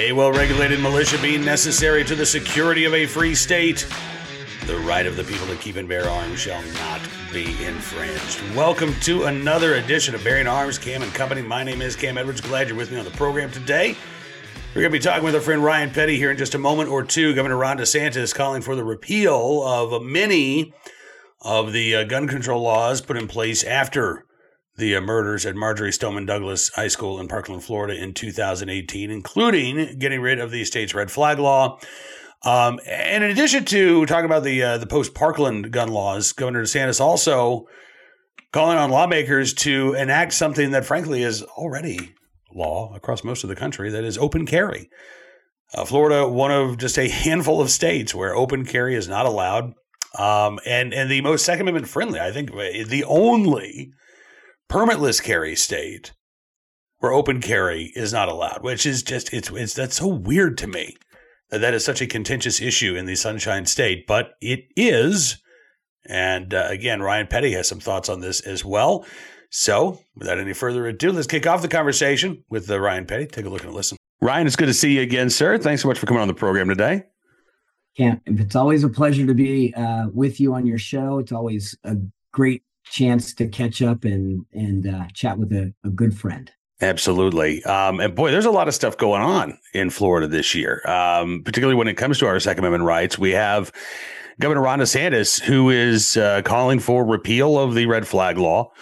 A well-regulated militia being necessary to the security of a free state. The right of the people to keep and bear arms shall not be infringed. Welcome to another edition of Bearing Arms, Cam and Company. My name is Cam Edwards. Glad you're with me on the program today. We're going to be talking with our friend Ryan Petty here in just a moment or two. Governor Ron DeSantis calling for the repeal of many of the gun control laws put in place after the murders at Marjory Stoneman Douglas High School in Parkland, Florida in 2018, including getting rid of the state's red flag law. And in addition to talking about the post-Parkland gun laws, Governor DeSantis also calling on lawmakers to enact something that, frankly, is already law across most of the country, that is open carry. Florida, one of just a handful of states where open carry is not allowed, and the most Second Amendment friendly, I think, the only permitless carry state where open carry is not allowed, which is just, it's that's so weird to me that is such a contentious issue in the Sunshine State, but it is. And again, Ryan Petty has some thoughts on this as well. So without any further ado, let's kick off the conversation with Ryan Petty. Take a look and listen. Ryan, it's good to see you again, sir. Thanks so much for coming on the program today. Cam, it's always a pleasure to be with you on your show. It's always a great chance to catch up and chat with a good friend. Absolutely. And boy, there's a lot of stuff going on in Florida this year, particularly when it comes to our Second Amendment rights. We have Governor Ron DeSantis, who is calling for repeal of the red flag law.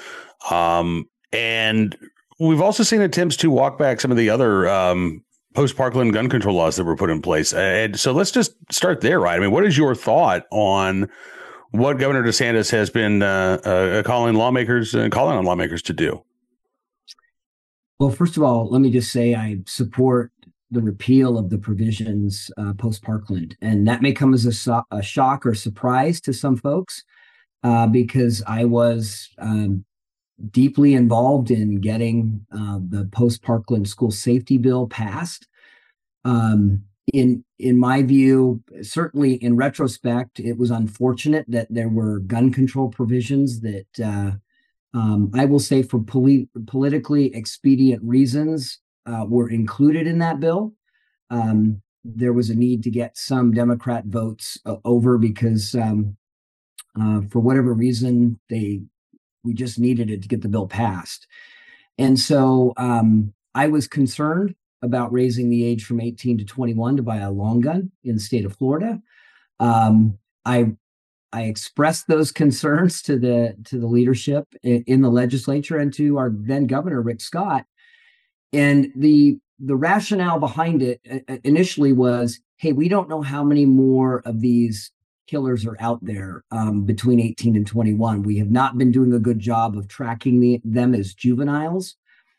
And we've also seen attempts to walk back some of the other post-Parkland gun control laws that were put in place. And so let's just start there, right? I mean, what is your thought on what Governor DeSantis has been calling on lawmakers to do? Well, first of all, let me just say I support the repeal of the provisions post-Parkland. And that may come as a shock or surprise to some folks because I was deeply involved in getting the post-Parkland school safety bill passed. In my view, certainly in retrospect, it was unfortunate that there were gun control provisions that I will say for politically expedient reasons were included in that bill. There was a need to get some Democrat votes over because for whatever reason, we just needed it to get the bill passed. And so I was concerned about raising the age from 18 to 21 to buy a long gun in the state of Florida. I expressed those concerns to the leadership in the legislature and to our then governor, Rick Scott. And the rationale behind it initially was, hey, we don't know how many more of these killers are out there between 18 and 21. We have not been doing a good job of tracking them as juveniles.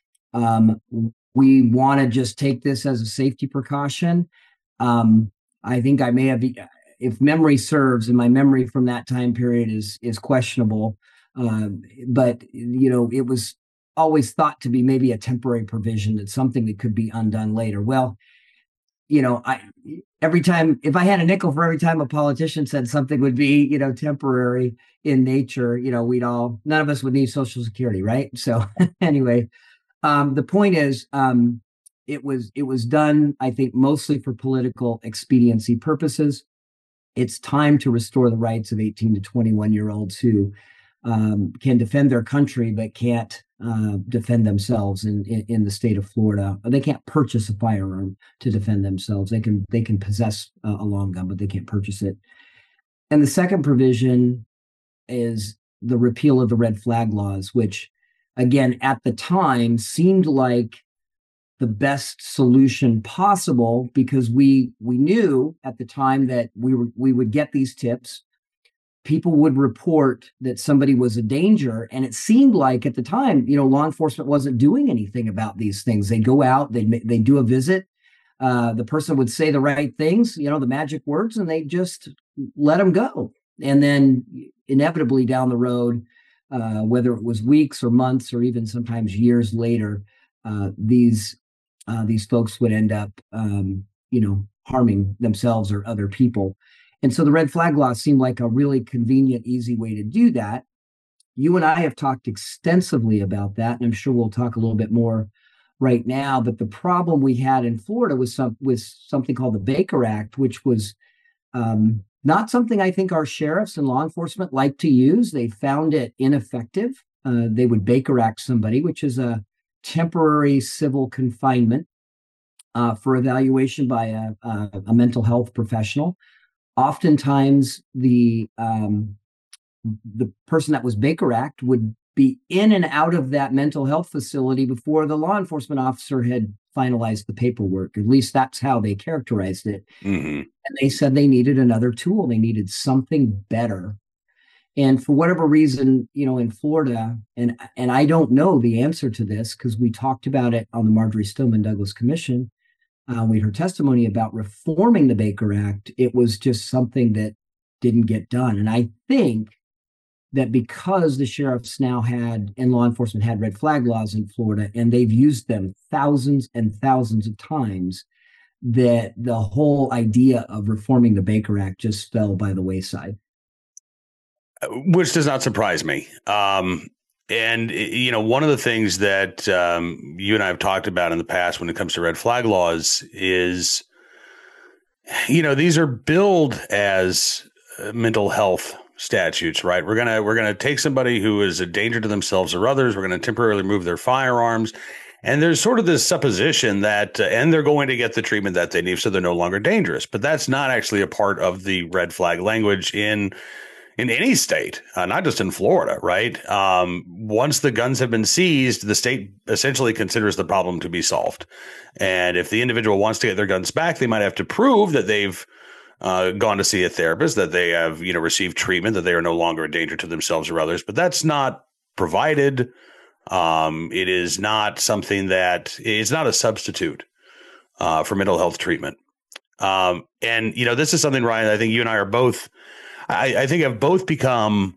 We want to just take this as a safety precaution. I think I may have, if memory serves, and my memory from that time period is questionable, but it was always thought to be maybe a temporary provision, that's something that could be undone later. Well, every time, if I had a nickel for every time a politician said something would be, temporary in nature, none of us would need Social Security, right? So anyway, the point is, it was done, I think, mostly for political expediency purposes. It's time to restore the rights of 18 to 21-year-olds who can defend their country but can't defend themselves in the state of Florida. They can't purchase a firearm to defend themselves. They can possess a long gun, but they can't purchase it. And the second provision is the repeal of the red flag laws, which, again, at the time seemed like the best solution possible because we knew at the time that we would get these tips. People would report that somebody was a danger. And it seemed like at the time, law enforcement wasn't doing anything about these things. They go out, they do a visit. The person would say the right things, the magic words, and they just let them go. And then inevitably down the road, whether it was weeks or months or even sometimes years later, these folks would end up, harming themselves or other people. And so the red flag law seemed like a really convenient, easy way to do that. You and I have talked extensively about that, and I'm sure we'll talk a little bit more right now. But the problem we had in Florida was something called the Baker Act, which was not something I think our sheriffs and law enforcement like to use. They found it ineffective. They would Baker Act somebody, which is a temporary civil confinement for evaluation by a mental health professional. Oftentimes, the person that was Baker Act would be in and out of that mental health facility before the law enforcement officer had finalized the paperwork. At least that's how they characterized it. Mm-hmm. And they said they needed another tool. They needed something better. And for whatever reason, in Florida, and I don't know the answer to this because we talked about it on the Marjory Stoneman Douglas Commission. We heard testimony about reforming the Baker Act. It was just something that didn't get done. And I think that because the sheriffs now had and law enforcement had red flag laws in Florida, and they've used them thousands and thousands of times, that the whole idea of reforming the Baker Act just fell by the wayside. Which does not surprise me. And, one of the things that you and I have talked about in the past when it comes to red flag laws is, these are billed as mental health statutes, right? We're gonna take somebody who is a danger to themselves or others. We're going to temporarily remove their firearms. And there's sort of this supposition that, and they're going to get the treatment that they need so they're no longer dangerous. But that's not actually a part of the red flag language in any state, not just in Florida, right? Once the guns have been seized, the state essentially considers the problem to be solved. And if the individual wants to get their guns back, they might have to prove that they've gone to see a therapist, that they have, received treatment, that they are no longer a danger to themselves or others. But that's not provided. It is not something that it's not a substitute for mental health treatment. And, this is something, Ryan, I think you and I are both, I think have both become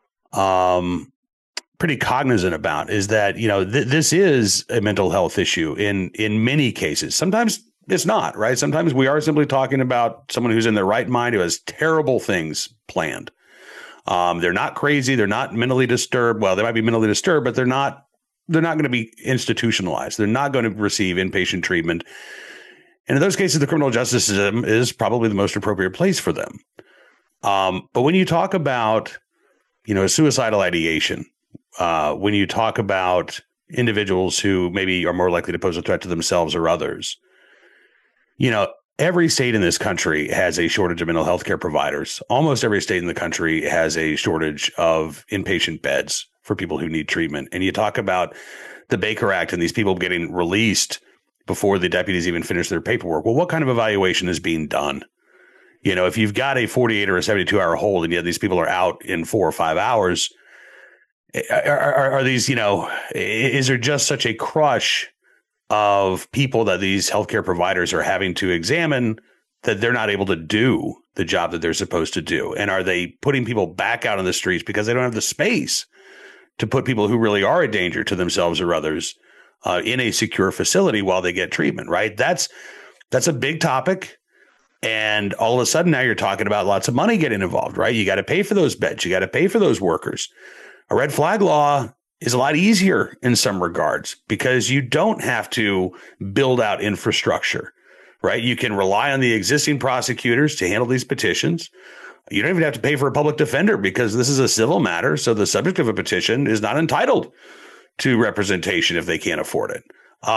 pretty cognizant about, is that, this is a mental health issue in many cases. Sometimes it's not, right? Sometimes we are simply talking about someone who's in their right mind who has terrible things planned. They're not crazy. They're not mentally disturbed. Well, they might be mentally disturbed, but they're not going to be institutionalized. They're not going to receive inpatient treatment. And in those cases, the criminal justice system is probably the most appropriate place for them. But when you talk about, suicidal ideation, when you talk about individuals who maybe are more likely to pose a threat to themselves or others, every state in this country has a shortage of mental health care providers. Almost every state in the country has a shortage of inpatient beds for people who need treatment. And you talk about the Baker Act and these people getting released before the deputies even finish their paperwork. Well, what kind of evaluation is being done? If you've got a 48 or a 72-hour hold and yet these people are out in 4 or 5 hours, are these, is there just such a crush of people that these healthcare providers are having to examine that they're not able to do the job that they're supposed to do? And are they putting people back out on the streets because they don't have the space to put people who really are a danger to themselves or others in a secure facility while they get treatment, right? That's a big topic. And all of a sudden now you're talking about lots of money getting involved, right? You got to pay for those beds. You got to pay for those workers. A red flag law is a lot easier in some regards because you don't have to build out infrastructure, right? You can rely on the existing prosecutors to handle these petitions. You don't even have to pay for a public defender because this is a civil matter. So the subject of a petition is not entitled to representation if they can't afford it.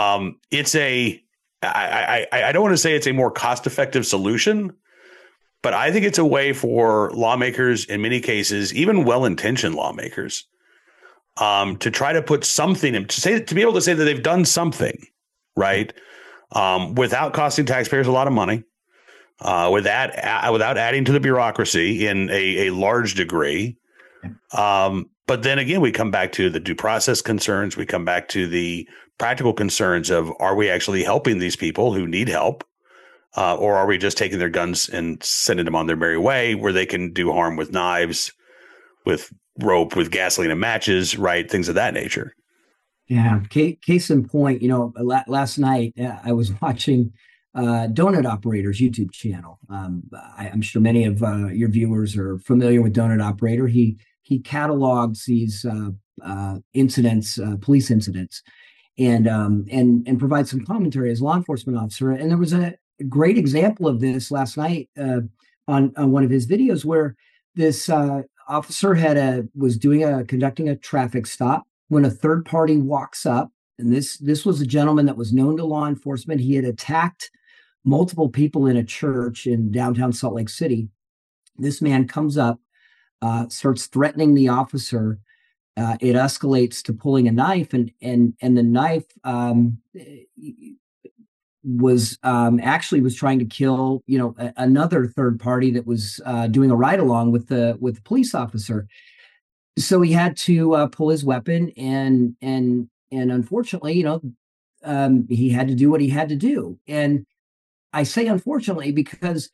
I don't want to say it's a more cost-effective solution, but I think it's a way for lawmakers in many cases, even well-intentioned lawmakers, to try to put something in, to be able to say that they've done something, right, without costing taxpayers a lot of money, without adding to the bureaucracy in a large degree. But then again, we come back to the due process concerns. We come back to the practical concerns of, are we actually helping these people who need help? Or are we just taking their guns and sending them on their merry way where they can do harm with knives, with rope, with gasoline and matches, right? Things of that nature. Yeah. Case in point, last night I was watching Donut Operator's YouTube channel. I'm sure many of your viewers are familiar with Donut Operator. He catalogs these incidents, police incidents. and provide some commentary as law enforcement officer. And there was a great example of this last night on one of his videos where this officer was conducting a traffic stop when a third party walks up. And this was a gentleman that was known to law enforcement. He had attacked multiple people in a church in downtown Salt Lake City. This man comes up, starts threatening the officer. It escalates to pulling a knife, and the knife was trying to kill another third party that was doing a ride along with the police officer. So he had to pull his weapon, and unfortunately, he had to do what he had to do. And I say unfortunately because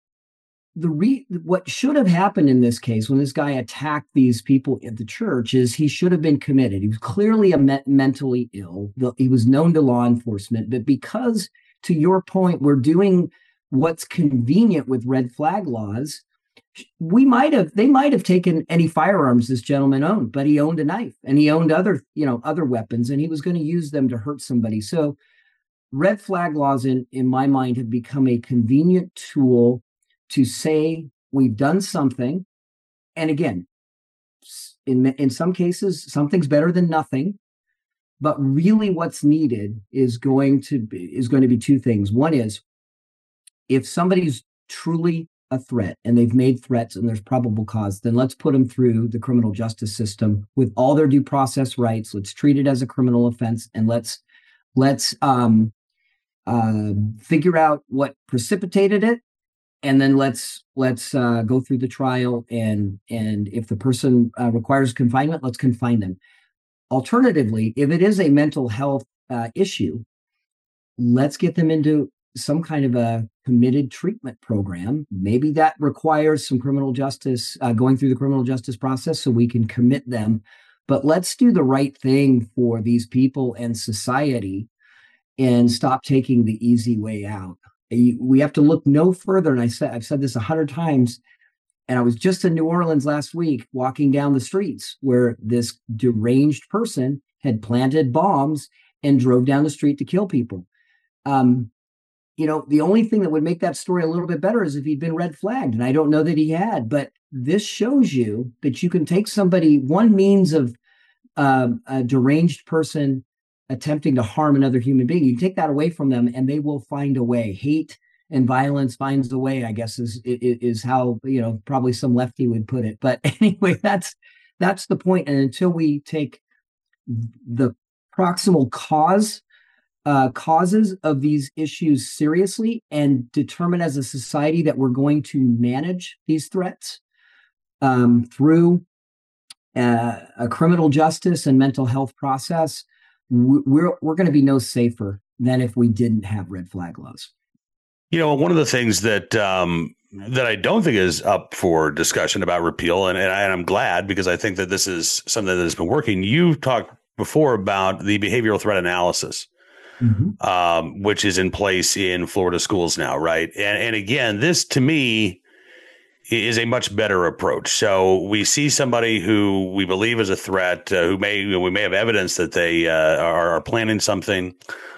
what should have happened in this case when this guy attacked these people at the church is he should have been committed. He was clearly mentally ill. He was known to law enforcement, but because, to your point, we're doing what's convenient with red flag laws, they might have taken any firearms this gentleman owned, but he owned a knife and he owned other weapons, and he was going to use them to hurt somebody. So red flag laws in my mind have become a convenient tool to say we've done something. And again, in some cases, something's better than nothing. But really what's needed is going to be two things. One is, if somebody's truly a threat and they've made threats and there's probable cause, then let's put them through the criminal justice system with all their due process rights. Let's treat it as a criminal offense, and let's figure out what precipitated it. And then let's go through the trial, and if the person requires confinement, let's confine them. Alternatively, if it is a mental health issue, let's get them into some kind of a committed treatment program. Maybe that requires some criminal justice, going through the criminal justice process, so we can commit them. But let's do the right thing for these people and society and stop taking the easy way out. We have to look no further. And I've said this 100 times. And I was just in New Orleans last week, walking down the streets where this deranged person had planted bombs and drove down the street to kill people. The only thing that would make that story a little bit better is if he'd been red flagged. And I don't know that he had, but this shows you that you can take somebody, one means of a deranged person attempting to harm another human being. You take that away from them and they will find a way. Hate and violence finds a way, I guess, is how, probably some lefty would put it. But anyway, that's the point. And until we take the proximal causes of these issues seriously and determine as a society that we're going to manage these threats through a criminal justice and mental health process, we're going to be no safer than if we didn't have red flag laws. One of the things that I don't think is up for discussion about repeal, and I'm glad, because I think that this is something that has been working. You've talked before about the behavioral threat analysis, which is in place in Florida schools now, right? And again, this to me is a much better approach. So we see somebody who we believe is a threat, we may have evidence that they are planning something.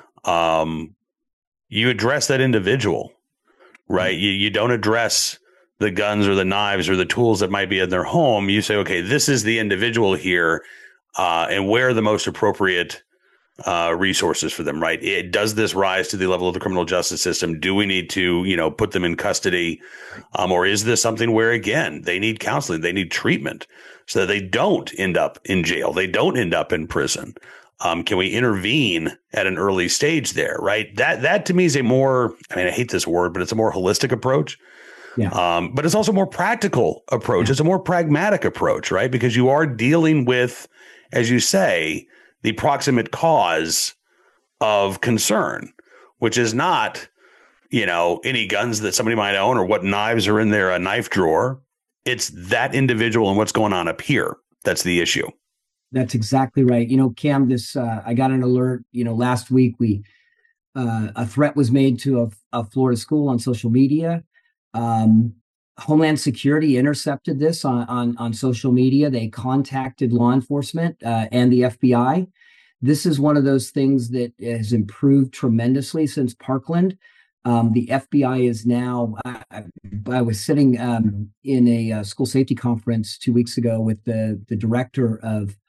You address that individual, right? You don't address the guns or the knives or the tools that might be in their home. You say, okay, this is the individual here, and where are the most appropriate resources for them, right? Does this rise to the level of the criminal justice system? Do we need to, put them in custody? Or is this something where, again, they need counseling, they need treatment so that they don't end up in jail, they don't end up in prison? Can we intervene at an early stage there, right? That to me is a more, I hate this word, but it's a more holistic approach. Yeah. But it's also a more practical approach. Yeah. It's a more pragmatic approach, right? Because you are dealing with, as you say, the proximate cause of concern, which is not, any guns that somebody might own or what knives are in their knife drawer. It's that individual and what's going on up here. That's the issue. That's exactly right. Cam, I got an alert, last week a threat was made to a Florida school on social media. Homeland Security intercepted this on social media. They contacted law enforcement and the FBI. This is one of those things that has improved tremendously since Parkland. The FBI is now. I was sitting in a school safety conference 2 weeks ago with the director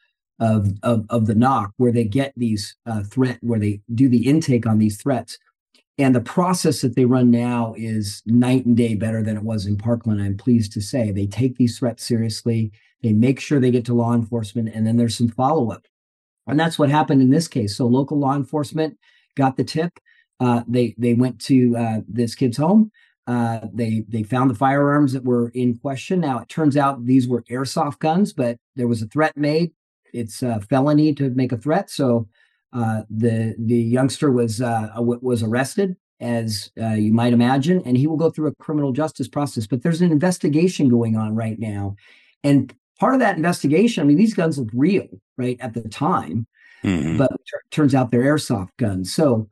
of the knock, where they get these where they do the intake on these threats. And the process that they run now is night and day better than it was in Parkland. I'm pleased to say they take these threats seriously. They make sure they get to law enforcement, and then there's some follow up. And that's what happened in this case. So local law enforcement got the tip. They went to this kid's home. They found the firearms that were in question. Now it turns out these were airsoft guns, but there was a threat made. It's a felony to make a threat. So the youngster was arrested, as you might imagine, and he will go through a criminal justice process. But there's an investigation going on right now, and part of that investigation, I mean, these guns look real, right, at the time, but turns out they're airsoft guns. So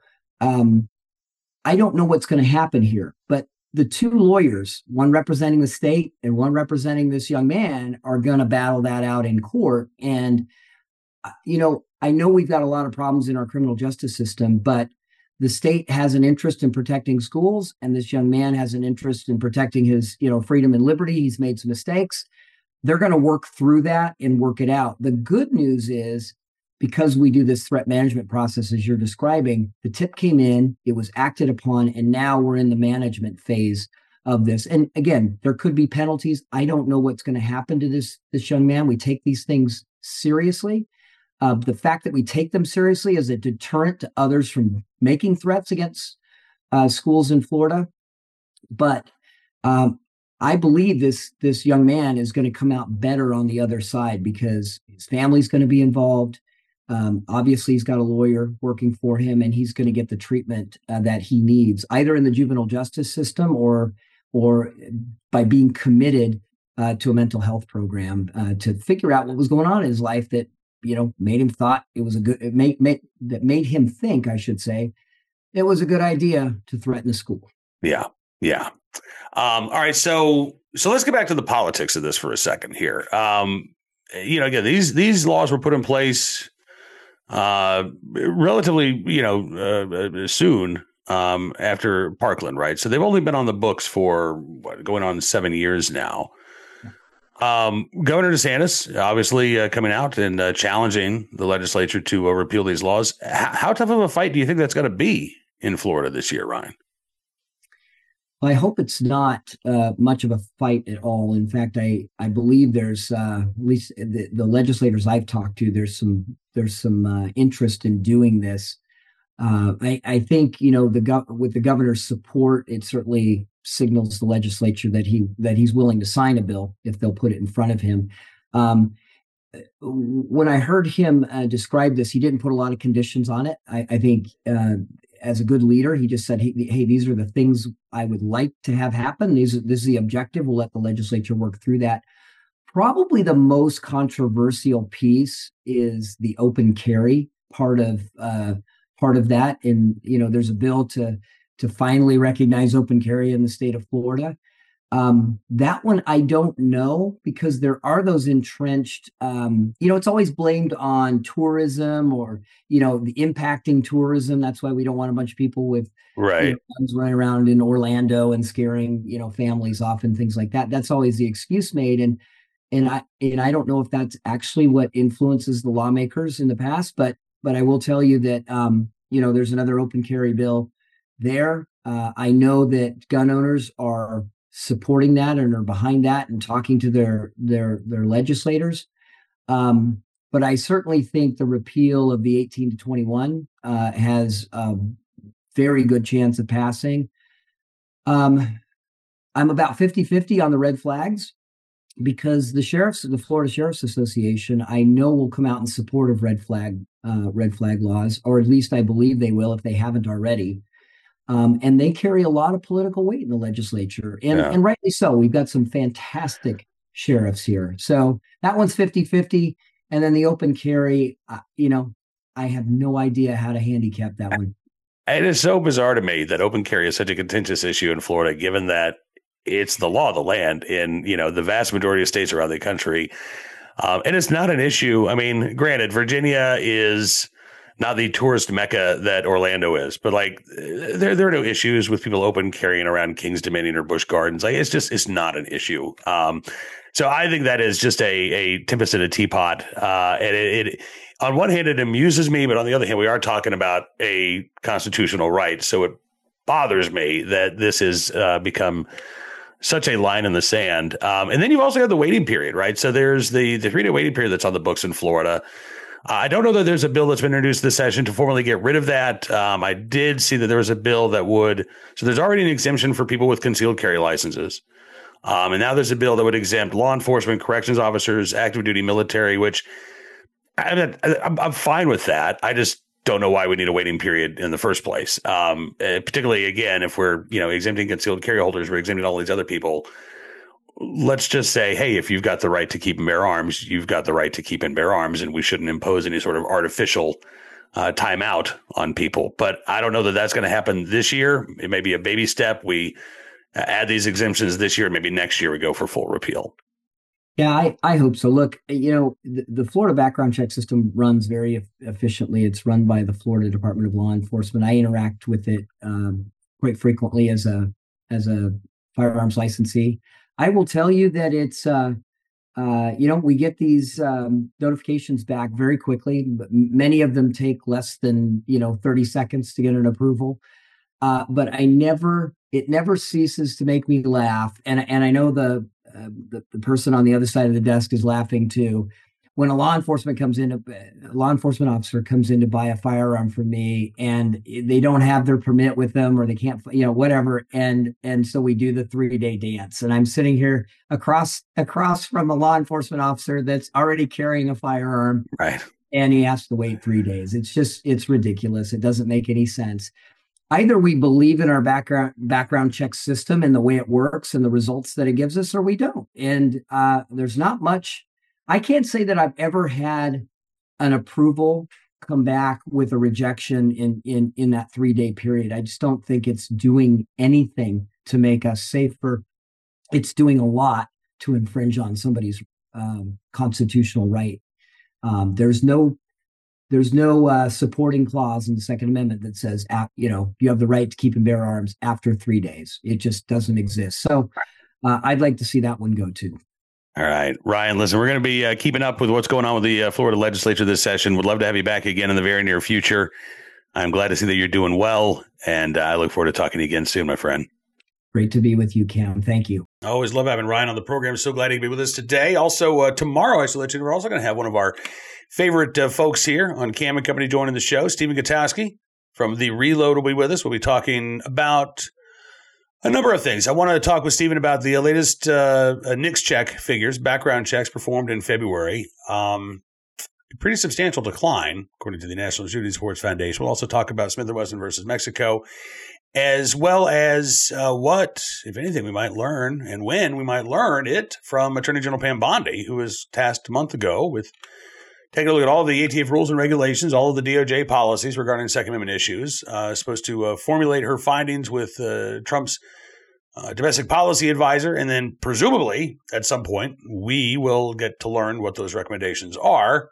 I don't know what's going to happen here, but the two lawyers, one representing the state and one representing this young man, are going to battle that out in court. And, I know we've got a lot of problems in our criminal justice system, but the state has an interest in protecting schools, and this young man has an interest in protecting his, freedom and liberty. He's made some mistakes. They're going to work through that and work it out. The good news is, because we do this threat management process, as you're describing, the tip came in, it was acted upon, and now we're in the management phase of this. And again, there could be penalties. I don't know what's going to happen to this young man. We take these things seriously. The fact that we take them seriously is a deterrent to others from making threats against schools in Florida. But I believe this young man is going to come out better on the other side, because his family's going to be involved. Obviously, he's got a lawyer working for him, and he's going to get the treatment that he needs, either in the juvenile justice system or by being committed to a mental health program to figure out what was going on in his life that made him thought it was made him think, I should say, it was a good idea to threaten the school. Yeah. All right. So let's get back to the politics of this for a second here. Again, these laws were put in place relatively, soon after Parkland, right? So they've only been on the books for going on 7 years now. Governor DeSantis obviously coming out and challenging the legislature to repeal these laws. How tough of a fight do you think that's going to be in Florida this year, Ryan? I hope it's not much of a fight at all. In fact, I believe there's at least the legislators I've talked to, there's some interest in doing this. I think with the governor's support, it certainly signals the legislature that he's willing to sign a bill if they'll put it in front of him. When I heard him describe this, he didn't put a lot of conditions on it. I think as a good leader, he just said, hey, these are the things I would like to have happen. This is the objective. We'll let the legislature work through that. Probably the most controversial piece is the open carry part of that. And, there's a bill to finally recognize open carry in the state of Florida. That one, I don't know, because there are those entrenched, it's always blamed on tourism or, the impacting tourism. That's why we don't want a bunch of people with guns running around in Orlando and scaring, families off and things like that. That's always the excuse made. And I don't know if that's actually what influences the lawmakers in the past, but I will tell you that, there's another open carry bill there. I know that gun owners are supporting that and are behind that and talking to their legislators. But I certainly think the repeal of the 18 to 21 has a very good chance of passing. I'm about 50-50 on the red flags, because the Florida Sheriff's Association, I know, will come out in support of red flag laws, or at least I believe they will if they haven't already. And they carry a lot of political weight in the legislature, and rightly so. We've got some fantastic sheriffs here. So that one's 50-50. And then the open carry, I have no idea how to handicap that one. It is so bizarre to me that open carry is such a contentious issue in Florida, given that it's the law of the land in, the vast majority of states around the country. And it's not an issue. I mean, granted, Virginia is not the tourist mecca that Orlando is, but like there are no issues with people open carrying around King's Dominion or Busch Gardens. Like it's not an issue. So I think that is just a tempest in a teapot. And it on one hand, it amuses me, but on the other hand, we are talking about a constitutional right. So it bothers me that this has become such a line in the sand. And then you've also got the waiting period, right? So there's the 3-day waiting period that's on the books in Florida. I don't know that there's a bill that's been introduced this session to formally get rid of that. I did see that there was a bill that would. So there's already an exemption for people with concealed carry licenses. And now there's a bill that would exempt law enforcement, corrections officers, active duty military, which I'm fine with that. I just don't know why we need a waiting period in the first place. Particularly, again, if we're exempting concealed carry holders, we're exempting all these other people. Let's just say, hey, if you've got the right to keep and bear arms, you've got the right to keep and bear arms, and we shouldn't impose any sort of artificial timeout on people. But I don't know that that's going to happen this year. It may be a baby step. We add these exemptions this year. Maybe next year we go for full repeal. Yeah, I hope so. Look, the Florida background check system runs very efficiently. It's run by the Florida Department of Law Enforcement. I interact with it quite frequently as a firearms licensee. I will tell you that it's, we get these notifications back very quickly. But many of them take less than 30 seconds to get an approval. But it never ceases to make me laugh. And I know the person on the other side of the desk is laughing too. When a law enforcement officer comes in to buy a firearm from me and they don't have their permit with them or they can't, whatever. And so we do the 3-day dance, and I'm sitting here across from a law enforcement officer that's already carrying a firearm. Right. And he has to wait 3 days. It's ridiculous. It doesn't make any sense. Either we believe in our background check system and the way it works and the results that it gives us, or we don't. And there's not much. I can't say that I've ever had an approval come back with a rejection in that 3-day period. I just don't think it's doing anything to make us safer. It's doing a lot to infringe on somebody's constitutional right. There's no supporting clause in the Second Amendment that says, you have the right to keep and bear arms after 3 days. It just doesn't exist. So I'd like to see that one go too. All right, Ryan, listen, we're going to be keeping up with what's going on with the Florida legislature this session. Would love to have you back again in the very near future. I'm glad to see that you're doing well, and I look forward to talking to you again soon, my friend. Great to be with you, Cam. Thank you. I always love having Ryan on the program. So glad he could be with us today. Also, tomorrow, I should let you know, we're also going to have one of our favorite folks here on Cam and Company joining the show. Stephen Gutowski from The Reload will be with us. We'll be talking about a number of things. I wanted to talk with Stephen about the latest NICS check figures, background checks performed in February. Pretty substantial decline, according to the National Shooting Sports Foundation. We'll also talk about Smith & Wesson versus Mexico, as well as what, if anything, we might learn and when we might learn it from Attorney General Pam Bondi, who was tasked a month ago with taking a look at all of the ATF rules and regulations, all of the DOJ policies regarding Second Amendment issues, supposed to formulate her findings with Trump's domestic policy advisor. And then presumably at some point, we will get to learn what those recommendations are.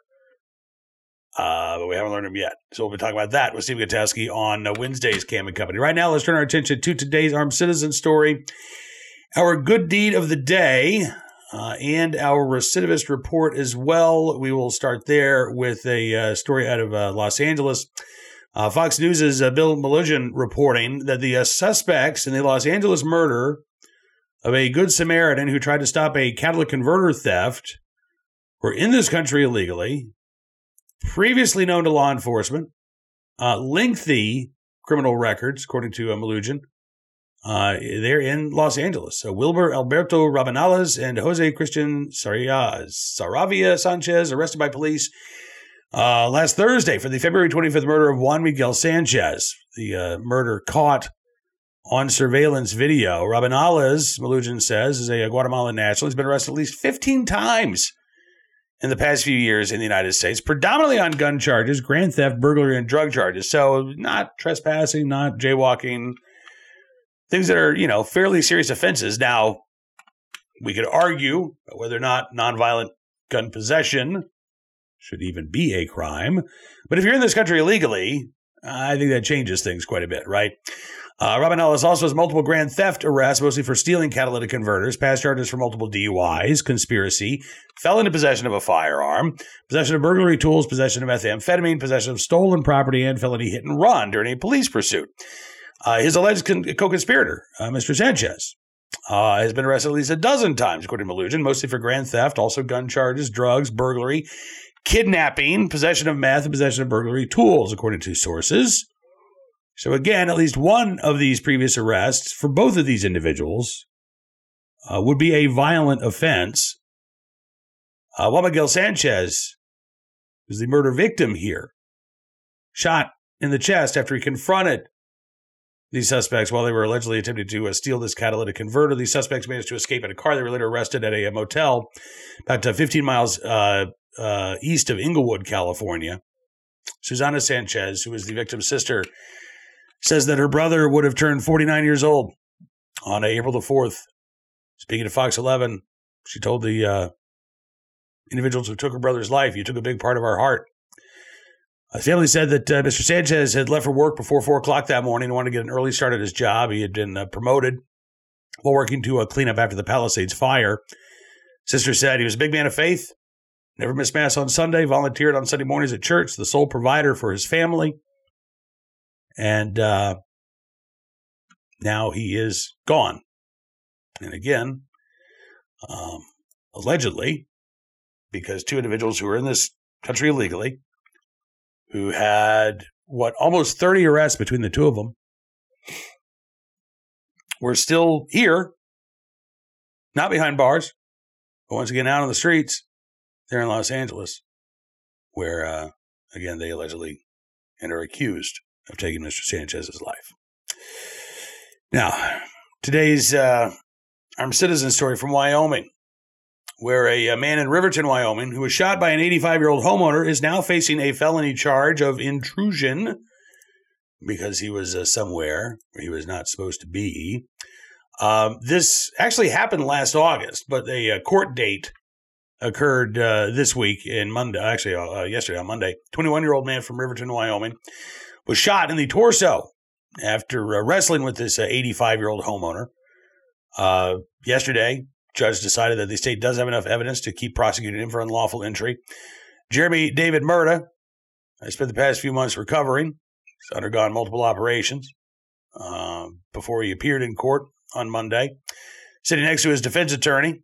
But we haven't learned them yet. So we'll be talking about that with Steve Gutowski on Wednesday's Cam and Company. Right now, let's turn our attention to today's armed citizen story, our good deed of the day, and our recidivist report as well. We will start there with a story out of Los Angeles. Fox News' Bill Melugin reporting that the suspects in the Los Angeles murder of a Good Samaritan who tried to stop a catalytic converter theft were in this country illegally, previously known to law enforcement, lengthy criminal records, according to Melugin. They're in Los Angeles. Wilber Alberto Rabanales and Jose Christian Saravia Sanchez arrested by police last Thursday for the February 25th murder of Juan Miguel Sanchez. The murder caught on surveillance video. Rabanales, Melugin says, is a Guatemalan national. He's been arrested at least 15 times in the past few years in the United States, predominantly on gun charges, grand theft, burglary, and drug charges. So not trespassing, not jaywalking, things that are, fairly serious offenses. Now, we could argue whether or not nonviolent gun possession should even be a crime. But if you're in this country illegally, I think that changes things quite a bit, right? Robin Ellis also has multiple grand theft arrests, mostly for stealing catalytic converters, past charges for multiple DUIs, conspiracy, felon in possession of a firearm, possession of burglary tools, possession of methamphetamine, possession of stolen property, and felony hit and run during a police pursuit. His alleged co-conspirator, Mr. Sanchez, has been arrested at least a dozen times, according to Malugin, mostly for grand theft, also gun charges, drugs, burglary, kidnapping, possession of meth, and possession of burglary tools, according to sources. So again, at least one of these previous arrests for both of these individuals would be a violent offense. Juan Miguel Sanchez was the murder victim here, shot in the chest after he confronted these suspects while they were allegedly attempting to steal this catalytic converter. These suspects managed to escape in a car. They were later arrested at a motel about 15 miles east of Inglewood, California. Susana Sanchez, who was the victim's sister, says that her brother would have turned 49 years old on April the 4th. Speaking to Fox 11, she told the individuals who took her brother's life, "You took a big part of our heart." The family said that Mr. Sanchez had left for work before 4 o'clock that morning and wanted to get an early start at his job. He had been promoted while working to clean up after the Palisades fire. Sister said he was a big man of faith, never missed Mass on Sunday, volunteered on Sunday mornings at church, the sole provider for his family. And now he is gone. And again, allegedly, because two individuals who were in this country illegally, who had, almost 30 arrests between the two of them, were still here, not behind bars, but once again out on the streets there in Los Angeles, where, again, they allegedly and are accused of taking Mr. Sanchez's life. Now, today's armed citizen story from Wyoming, where a man in Riverton, Wyoming, who was shot by an 85-year-old homeowner is now facing a felony charge of intrusion because he was somewhere where he was not supposed to be. This actually happened last August, but a court date occurred this week yesterday on Monday. 21-year-old man from Riverton, Wyoming, was shot in the torso after wrestling with this 85-year-old homeowner. Yesterday, judge decided that the state does have enough evidence to keep prosecuting him for unlawful entry. Jeremy David Murda, I spent the past few months recovering. He's undergone multiple operations before he appeared in court on Monday. Sitting next to his defense attorney,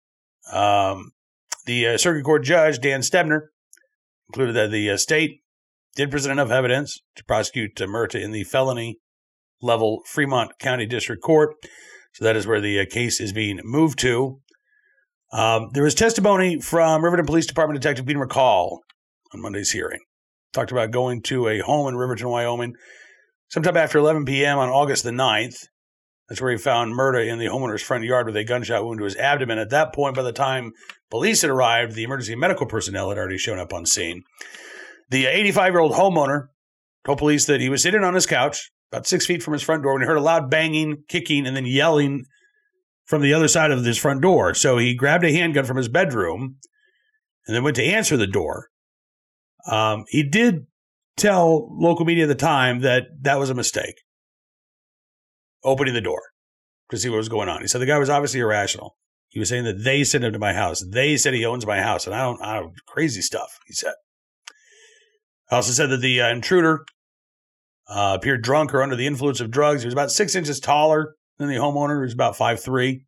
the circuit court judge, Dan Stebner, concluded that the state did present enough evidence to prosecute Murta in the felony level Fremont County District Court. So that is where the case is being moved to. There was testimony from Riverton Police Department Detective Peter McCall on Monday's hearing. Talked about going to a home in Riverton, Wyoming, sometime after 11 p.m. on August the 9th. That's where he found Murta in the homeowner's front yard with a gunshot wound to his abdomen. At that point, by the time police had arrived, the emergency medical personnel had already shown up on scene. The 85-year-old homeowner told police that he was sitting on his couch about 6 feet from his front door when he heard a loud banging, kicking, and then yelling from the other side of his front door. So he grabbed a handgun from his bedroom and then went to answer the door. He did tell local media at the time that that was a mistake, opening the door to see what was going on. He said the guy was obviously irrational. He was saying that they sent him to my house. They said he owns my house, and I don't crazy stuff, he said. I also said that the intruder appeared drunk or under the influence of drugs. He was about 6 inches taller than the homeowner, who was about 5'3".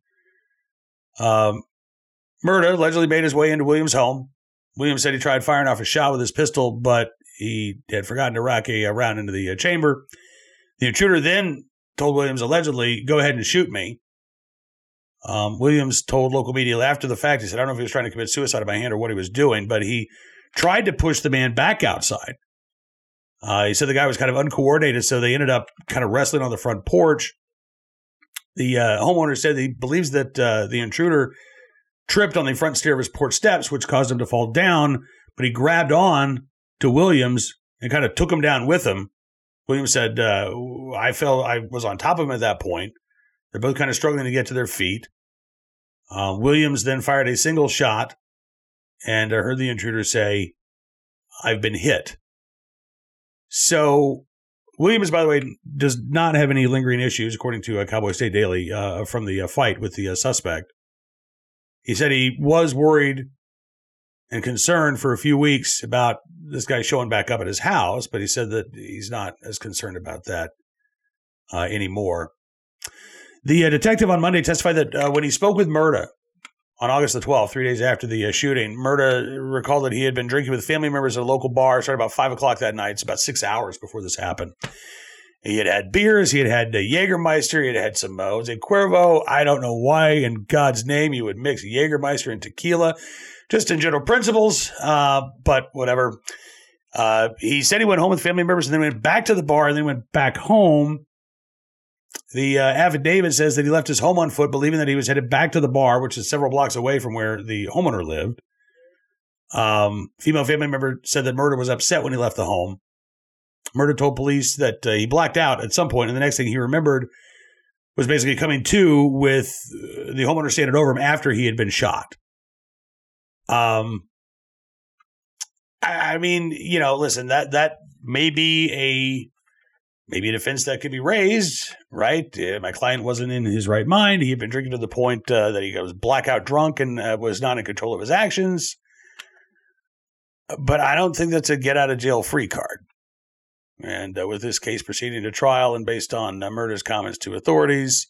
Murta allegedly made his way into Williams' home. Williams said he tried firing off a shot with his pistol, but he had forgotten to rack a round into the chamber. The intruder then told Williams, allegedly, "Go ahead and shoot me." Williams told local media after the fact, he said, "I don't know if he was trying to commit suicide by hand or what he was doing, but he tried to push the man back outside." He said the guy was kind of uncoordinated, so they ended up kind of wrestling on the front porch. The homeowner said he believes that the intruder tripped on the front stair of his porch steps, which caused him to fall down, but he grabbed on to Williams and kind of took him down with him. Williams said, I was on top of him at that point. They're both kind of struggling to get to their feet. Williams then fired a single shot and heard the intruder say, I've been hit. So Williams, by the way, does not have any lingering issues, according to Cowboy State Daily, from the fight with the suspect. He said he was worried and concerned for a few weeks about this guy showing back up at his house, but he said that he's not as concerned about that anymore. The detective on Monday testified that when he spoke with Murda on August the 12th, 3 days after the shooting, Murda recalled that he had been drinking with family members at a local bar, started about 5 o'clock that night. It's about 6 hours before this happened. He had had beers. He had had Jägermeister. He had had some Jose Cuervo. I don't know why in God's name you would mix Jägermeister and tequila, just in general principles, but whatever. He said he went home with family members and then went back to the bar and then went back home. The affidavit says that he left his home on foot, believing that he was headed back to the bar, which is several blocks away from where the homeowner lived. Female family member said that Murda was upset when he left the home. Murda told police that he blacked out at some point, and the next thing he remembered was basically coming to with the homeowner standing over him after he had been shot. I mean, listen, that may be a defense that could be raised, right? My client wasn't in his right mind. He had been drinking to the point that he was blackout drunk and was not in control of his actions. But I don't think that's a get out of jail free card. And with this case proceeding to trial and based on Murda's comments to authorities,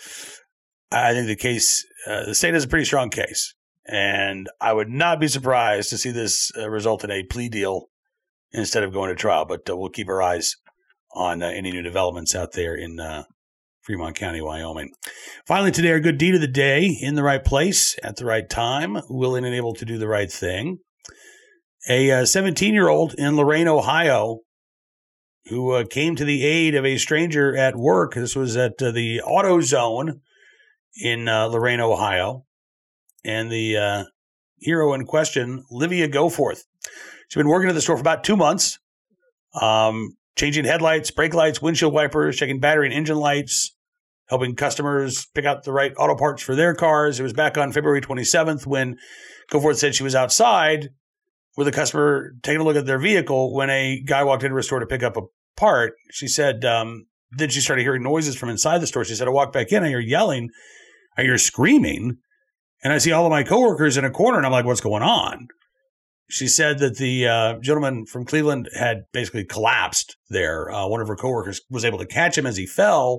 I think the state has a pretty strong case. And I would not be surprised to see this result in a plea deal instead of going to trial. But we'll keep our eyes on any new developments out there in Fremont County, Wyoming. Finally, today, our good deed of the day, in the right place at the right time, willing and able to do the right thing. A 17-year-old in Lorain, Ohio, who came to the aid of a stranger at work. This was at the AutoZone in Lorain, Ohio. And the hero in question, Livia Goforth. She's been working at the store for about 2 months, changing headlights, brake lights, windshield wipers, checking battery and engine lights, helping customers pick out the right auto parts for their cars. It was back on February 27th when Goforth said she was outside with a customer taking a look at their vehicle when a guy walked into her store to pick up a part. She said, then she started hearing noises from inside the store. She said, I walked back in, I hear yelling, I hear screaming, and I see all of my coworkers in a corner, and I'm like, what's going on? She said that the gentleman from Cleveland had basically collapsed there. One of her coworkers was able to catch him as he fell,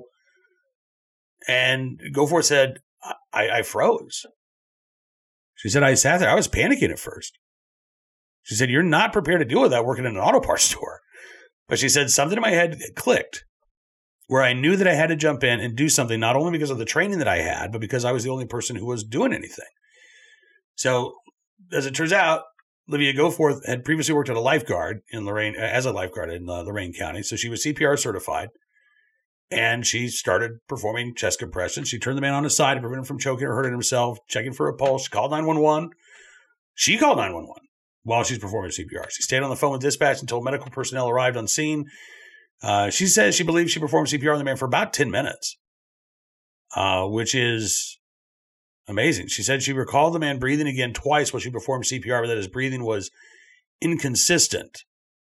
and Goforth said, I froze. She said, I sat there. I was panicking at first. She said, you're not prepared to deal with that working in an auto parts store. But she said something in my head clicked where I knew that I had to jump in and do something, not only because of the training that I had, but because I was the only person who was doing anything. So as it turns out, Livia Goforth had previously worked as a lifeguard in Lorain County. So she was CPR certified. And she started performing chest compressions. She turned the man on his side to prevent him from choking or hurting himself, checking for a pulse. She called 911. She called 911. While she's performing CPR. She stayed on the phone with dispatch until medical personnel arrived on scene. She says she believes she performed CPR on the man for about 10 minutes, which is amazing. She said she recalled the man breathing again twice while she performed CPR, but that his breathing was inconsistent.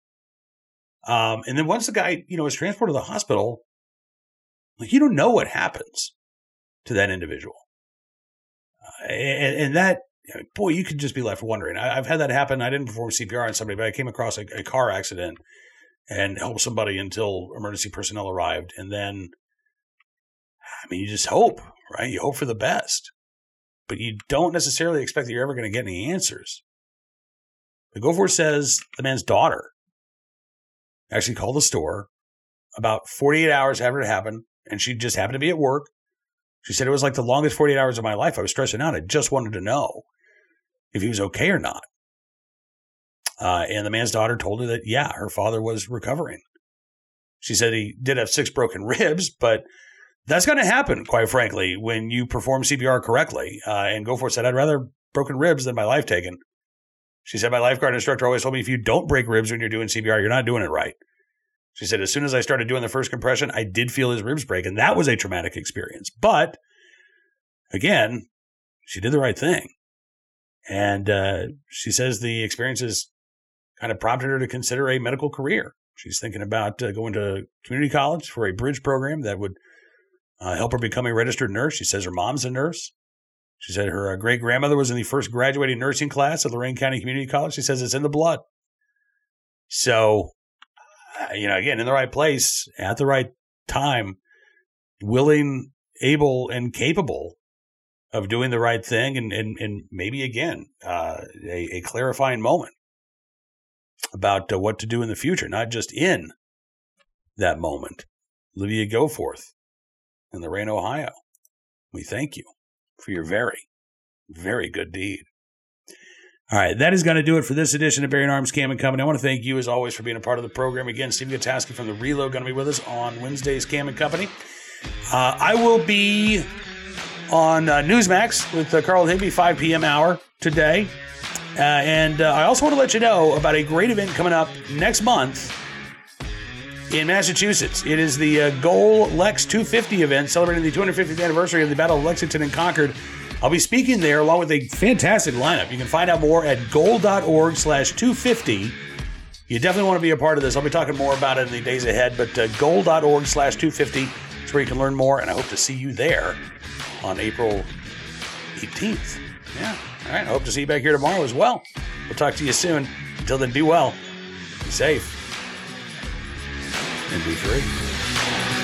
And then once the guy, was transported to the hospital, you don't know what happens to that individual. And that, boy, you could just be left wondering. I've had that happen. I didn't perform CPR on somebody, but I came across a car accident and helped somebody until emergency personnel arrived. And then, you just hope, right? You hope for the best, but you don't necessarily expect that you're ever going to get any answers. The Goforth says the man's daughter actually called the store about 48 hours after it happened, and she just happened to be at work. She said it was like the longest 48 hours of my life. I was stressing out. I just wanted to know if he was okay or not. And the man's daughter told her that, yeah, her father was recovering. She said he did have 6 broken ribs, but that's going to happen, quite frankly, when you perform CPR correctly. And Goforth said, I'd rather broken ribs than my life taken. She said, my lifeguard instructor always told me if you don't break ribs when you're doing CPR, you're not doing it right. She said, as soon as I started doing the first compression, I did feel his ribs break, and that was a traumatic experience. But, again, she did the right thing. And she says the experience is kind of prompted her to consider a medical career. She's thinking about going to community college for a bridge program that would help her become a registered nurse. She says her mom's a nurse. She said her great-grandmother was in the first graduating nursing class at Lorain County Community College. She says it's in the blood. So, again, in the right place, at the right time, willing, able, and capable of doing the right thing, and maybe, again, a clarifying moment about what to do in the future, not just in that moment. Olivia Goforth in Lorain, Ohio, we thank you for your very, very good deed. All right, that is going to do it for this edition of Bearing Arms Cam & Company. I want to thank you, as always, for being a part of the program. Again, Steve Gutowski from The Reload going to be with us on Wednesday's Cam & Company. I will be on Newsmax with Carl Higbee, 5 p.m. hour today. And I also want to let you know about a great event coming up next month in Massachusetts. It is the Goal Lex 250 event, celebrating the 250th anniversary of the Battle of Lexington and Concord. I'll be speaking there along with a fantastic lineup. You can find out more at goal.org/250. You definitely want to be a part of this. I'll be talking more about it in the days ahead, but goal.org/250 is where you can learn more, and I hope to see you there on April 18th. Yeah. All right. I hope to see you back here tomorrow as well. We'll talk to you soon. Until then, be well, be safe, and be free.